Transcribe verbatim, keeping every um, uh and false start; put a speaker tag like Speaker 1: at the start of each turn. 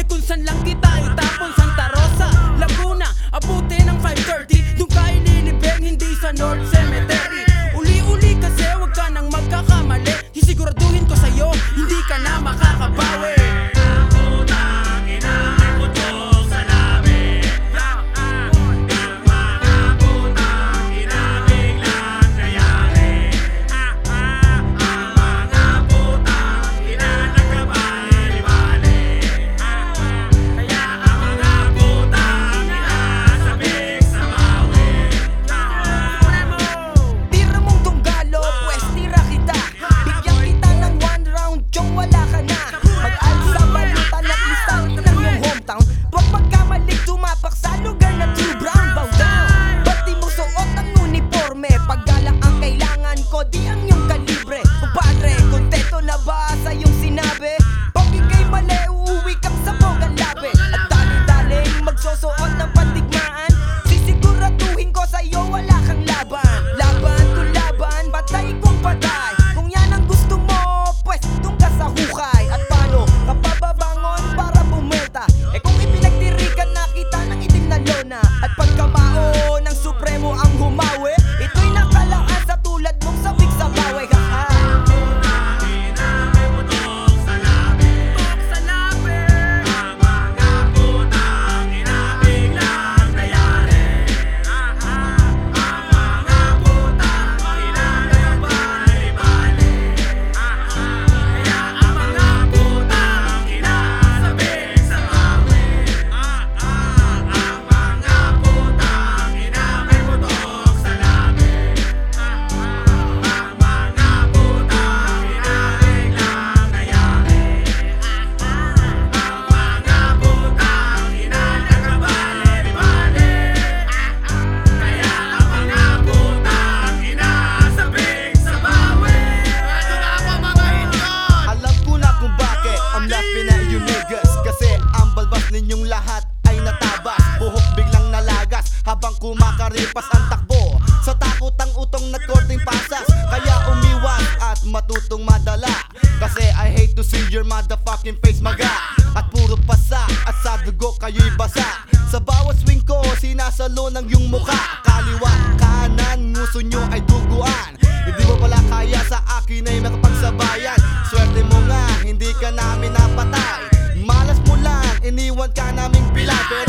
Speaker 1: kung saan lang kita itapon. Santa Rosa, Laguna, abuti ng five thirty. Doon ka ililibing, hindi sa North Cemetery. Uli-uli kasi wag ka nang magkakamali. Sisiguraduhin ko sa'yo, hindi ka na makakabawi.
Speaker 2: Ninyong lahat ay natabas, buhok biglang nalagas habang kumakaripas ang takbo. Sa takot ang utong nagkorting pasas, kaya umiwas at matutong madala. Kasi I hate to see your motherfucking face maga. At puro pasa at sa dugo kayo'y basa. Sa bawat swing ko sinasalo ng yung mukha. Kaliwa, kanan, nguso nyo ay duguan. Hindi mo pala kaya sa akin ay makapagsabayan. Swerte mo nga, hindi ka namin napatay. Malas mo lang, iniwan ka naming pilay. Pero